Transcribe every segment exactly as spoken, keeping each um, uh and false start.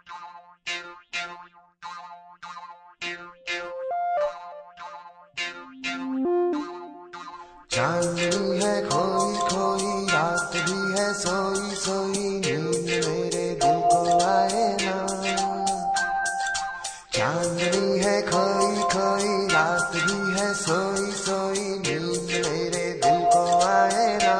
चांदनी है खोई खोई, रात भी है सोई सोई, नींद मेरे दिल को आए ना। चांदनी है खोई खोई, रात भी है सोई सोई, नींद मेरे दिल को आए ना।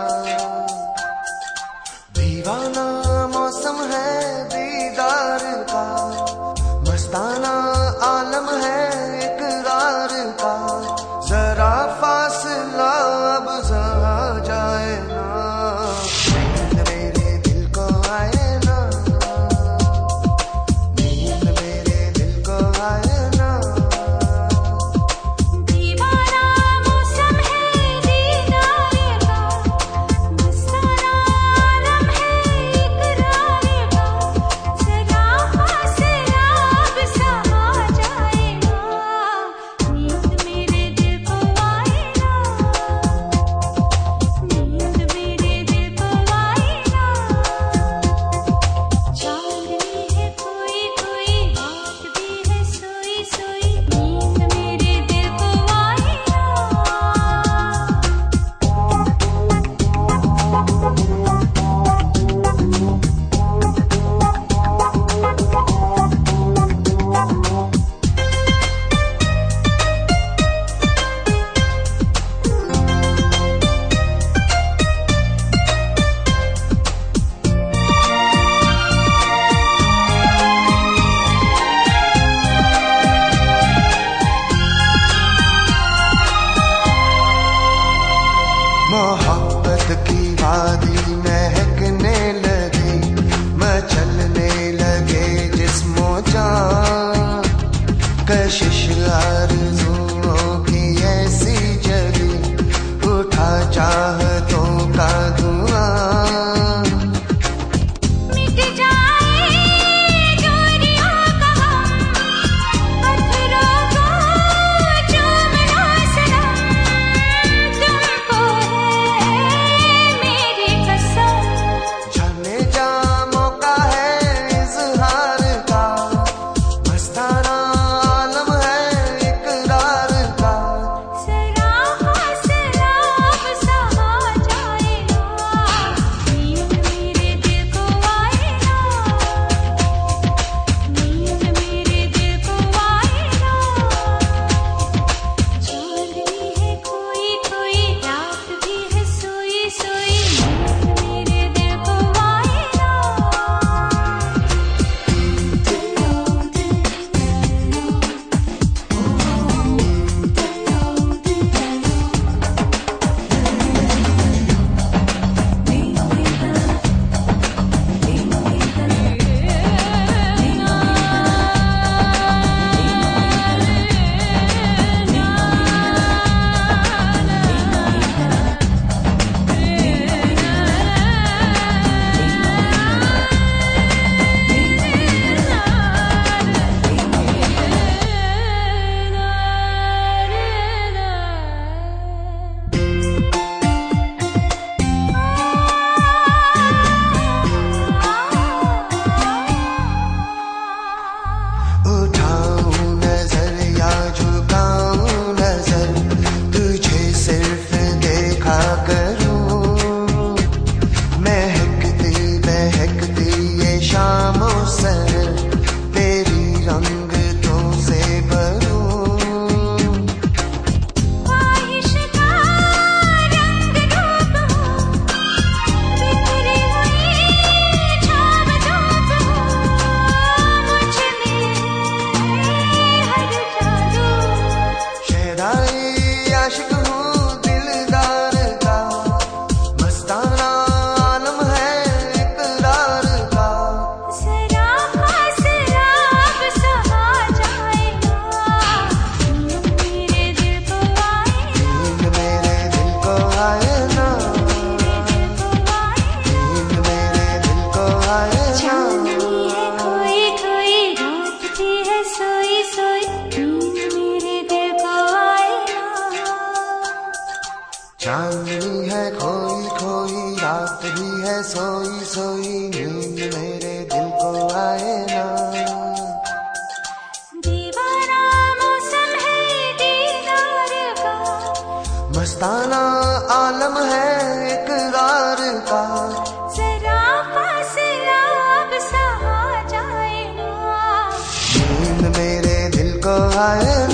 दीवाना मौसम है दीदार का, मस्ताना आलम है इकरार का, जरा फासला अब सहा जाए ना। नींद मेरे दिल को आए ना, नींद मेरे दिल को आए ना। दीवाना मौसम है दीदार का, मस्ताना आलम है इकरार का, जरा फासला अब सहा जाए ना। नींद मेरे दिल को आए ना, नींद मेरे दिल को आए ना। चांदनी है कोई कोई, रात भी है सोई सोई, नींद मेरे दिल को आए ना। मोहब्बत की वादी महकने लगी, मचलने लगे जिस्मो जान, कशिश आरज़ुओं की ऐसी जगी, उठा चाहतों का धुआं। मिट जाए दूरियों का गम, पत्थरों को चूमना सनम, तुमको है मेरी कसम। जाने जा मौका है इज़हार का, मस्ताना आलम है इकरार का, जरा फासला अब सहा जाए ना। नींद मेरे दिल को आए ना, नींद मेरे दिल को आए ना। चांदनी है कोई कोई, रात भी है सोई सोई, नींद मेरे दिल को आए ना। उठाऊं नजर या झुकाऊं नजर, तुझे सिर्फ देखा करूं। महकती महकती ये शामों सर, तेरी रंगतों से भरूं। ख्वाहिश का रंग रूप हो, बिखरी हुई छाव धूप हो, मुझ में हर जादू। शहदाई आशिक हूँ दिलदार का, मस्ताना आलम है इकरार का, जरा फासला अब सहा जाए ना। नींद मेरे दिल को आए ना, नींद मेरे दिल को आए ना, नींद मेरे दिल को आए ना। नींद मेरे दिल को आए ना। चांदनी है कोई कोई, रात भी है सोई सोई, नींद मेरे दिल को आए ना। चांदनी है खोई खोई, रात भी है सोई सोई, नींद मेरे दिल को आए ना। मस्ताना आलम है इकरार का, जरा पास अब सहा जाए ना, नींद मेरे दिल को आए